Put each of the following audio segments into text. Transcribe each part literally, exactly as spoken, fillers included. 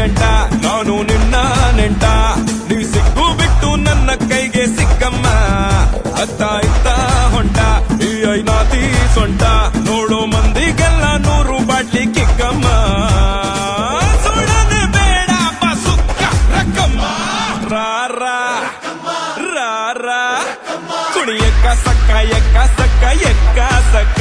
ಗಂಟ ನಾನು ನಿನ್ನ ನೆಂಟ ನೀ ಸಿಕ್ಕು ಬಿಟ್ಟು ನನ್ನ ಕೈಗೆ ಸಿಕ್ಕಮ್ಮ ಅತ್ತ ಇತ್ತ ಹೊಂಟ ಈ ಐನಾತಿ ಸೊಂಟ ನೋಡೋ ಮಂದಿಗೆಲ್ಲ ನೂರು ಬಾಟ್ಲಿ ಕಿಕ್ಕಮ್ಮ ಸುಡನೆ ಬೇಡ ಸುಕ್ಕ ರಕ್ಕಮ್ಮ ರಾರ ರಾರ ಕುಣಿಯಕ್ಕ ಸಕ್ಕ ಎಕ್ಕ ಸಕ್ಕ ಎಕ್ಕ ಸಕ್ಕ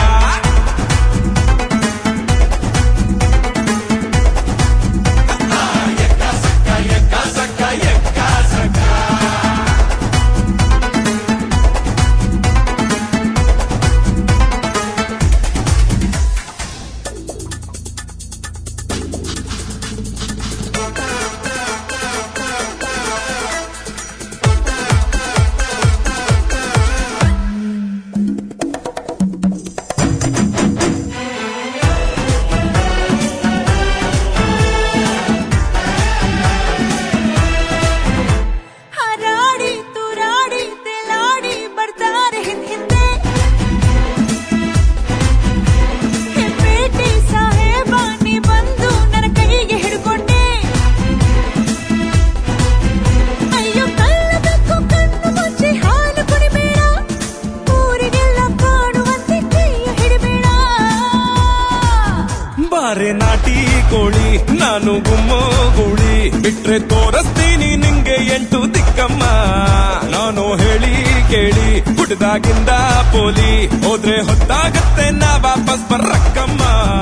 ಬಾರೆ ನಾಟಿ ಕೋಳಿ ನಾನು ಗುಮ್ಮೋ ಗೂಳಿ ಬಿಟ್ರೆ ತೋರಿಸ್ತೀನಿ ನಿಂಗೆ ಎಂಟು ದಿಕ್ಕಮ್ಮ ನಾನು ಹೇಳಿ ಕೇಳಿ ಹುಟ್ಟದಾಗಿಂದ ಪೋಲಿ ಹೋದ್ರೆ ಹೊತ್ತಾಗತ್ತೆ ನಾ ವಾಪಸ್ ಬರ್ರಕ್ಕಮ್ಮ